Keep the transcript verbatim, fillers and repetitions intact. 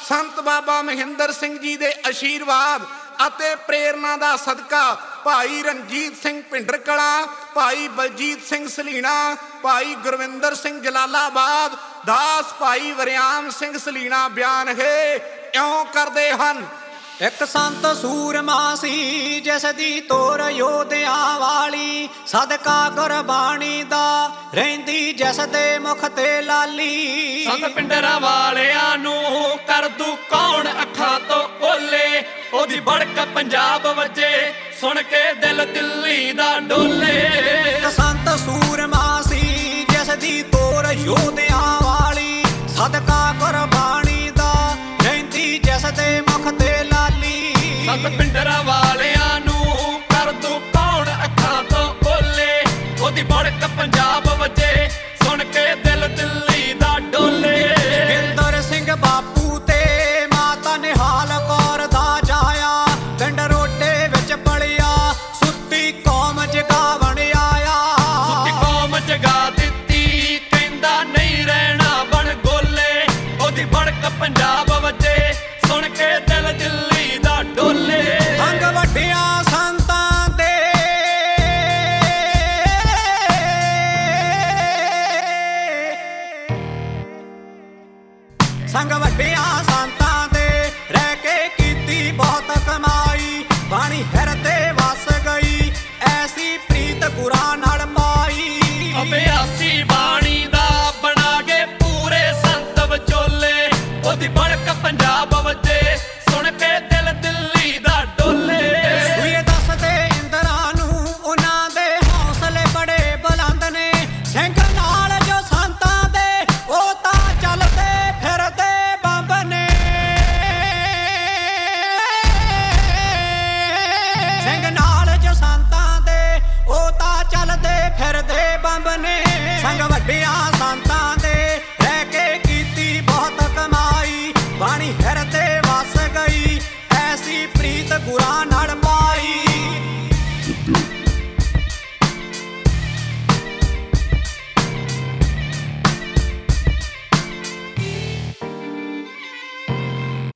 ਸੰਤ ਬਾਬਾ ਮਹਿੰਦਰ ਸਿੰਘ ਜੀ ਦੇ ਆਸ਼ੀਰਵਾਦ ਅਤੇ ਪ੍ਰੇਰਨਾ ਦਾ ਸਦਕਾ ਭਾਈ ਰਣਜੀਤ ਸਿੰਘ ਭਿੰਡਰ ਕਲਾਂ, ਭਾਈ ਬਲਜੀਤ ਸਿੰਘ ਸਲੀਣਾ, ਭਾਈ ਗੁਰਵਿੰਦਰ ਸਿੰਘ ਜਲਾਲਾਬਾਦ, ਦਾਸ ਭਾਈ ਵਰਿਆਮ ਸਿੰਘ ਸਲੀਣਾ ਬਿਆਨ ਹੈ ਇਉਂ ਕਰਦੇ ਹਨ। ਇੱਕ ਸੰਤ ਸੂਰਮਾ ਸੀ ਜਿਸ ਦੀ ਤੋਰ ਯੋਧਿਆਂ ਵਾਲੀ, ਸਦਕਾ ਗੁਰਬਾਣੀ ਦਾ ਰਹਿੰਦੀ ਜਿਸ ਦੇ ਮੁਖ ਤੇ ਲਾਲੀ। ਸੰਤ ਭਿੰਡਰਾਂ ਵਾਲਿਆਂ ਨੂੰ ਕਰ ਦੂ ਕੌਣ ਅੱਖਾਂ ਤੋਂ ਓਲੇ, ਉਹਦੀ ਬੜਕ ਪੰਜਾਬ ਵੱਜੇ ਸੁਣ ਕੇ ਦਿਲ ਦਿੱਲੀ ਦਾ ਡੋਲੇ। ਇੱਕ ਸੰਤ ਸੂਰਮਾ ਸੀ ਜਿਸ ਦੀ ਤੋਰ ਯੋਧਿਆਂ ਵਾਲੀ, ਸਦਕਾ ਗੁਰਬਾਣੀ ਦਾ ਰਹਿੰਦੀ ਜਿਸ ਦੇ ਮੁਖ ਤੇ ਲਾਲੀ। ਸੰਤ ਭਿੰਡਰਾਂ ਵਾਲਿਆਂ ਨੂੰ ਕਰ ਦੂ ਕੌਣ ਅੱਖਾਂ ਤੋਂ ਓਲੇ, ਉਹਦੀ ਬੜਕ ਪੰਜਾਬ ਵੱਜੇ ਸੁਣ ਕੇ ਦਿਲ ਦਿੱਲੀ ਦਾ ਡੋਲੇ। ਜੋਗਿੰਦਰ ਸਿੰਘ ਬਾਪੂ ਤੇ ਮਾਤਾ ਨਿਹਾਲ ਕੌਰ ਦਾ ਜਾਇਆ, ਪਿੰਡ ਰੋਡੇ ਵਿੱਚ ਪਲਿਆ ਸੁੱਤੀ ਕੌਮ ਜਗਾਵਣ ਆਇਆ। ਸੁੱਤੀ ਕੌਮ ਜਗਾ ਦਿੱਤੀ ਕਹਿੰਦਾ ਨਹੀਂ ਰਹਿਣਾ ਬਣ ਗੋਲੇ, ਉਹਦੀ ਬੜਕ ਪੰਜਾਬ ਵੱਜੇ ਸੁਣ ਕੇ ਦਿਲ ਦਿੱਲੀ ਦਾ ਡੋਲੇ। ਸੰਗ ਵੱਡਿਆਂ ਸੰਤਾਂ ਦੇ ਸੰਗ ਵੱਡਿਆਂ ਸੰਤਾਂ ਦੇ ਰਹਿ ਕੇ ਕੀਤੀ ਬਹੁਤ ਕਮਾਈ, ਬਾਣੀ ਹਿਰਦੇ ਵਸ ਗਈ ਐਸੀ ਪ੍ਰੀਤ ਗੁਰਾਂ ਨਾਲ ਪਾਈ। ਅਭਿਆਸੀ ਬਾਣੀ ਦਾ ਬਣਾ ਕੇ ਪੂਰੇ ਸੰਤ ਵਿਚੋਲੇ, ਉਹਦੀ ਬੜਕ ਪੰਜਾਬ ਵੱਜੇ ਸੁਣ ਕੇ ਦਿਲ ਦਿੱਲੀ ਦਾ ਡੋਲੇ। ਇਹ ਦੱਸਦੇ ਇੰਦਰਾਂ ਨੂੰ ਉਹਨਾਂ ਦੇ ਹੌਸਲੇ ਬੜੇ ਬੁਲੰਦ ਨੇ, ਸਿੰਘ ਨਾਲ ਜੋ ਸੰਤਾਂ ਦੇ ਉਹ ਤਾਂ ਚੱਲਦੇ ਫਿਰਦੇ ਬੰਬ ਨੇ। ਸਿੰਘ ਨਾਲ ਜੋ ਸੰਤਾਂ ਦੇ ਉਹ ਤਾਂ ਚੱਲਦੇ ਫਿਰਦੇ ਬੰਬ ਨੇ। ਸੰਗ ਵੱਡਿਆਂ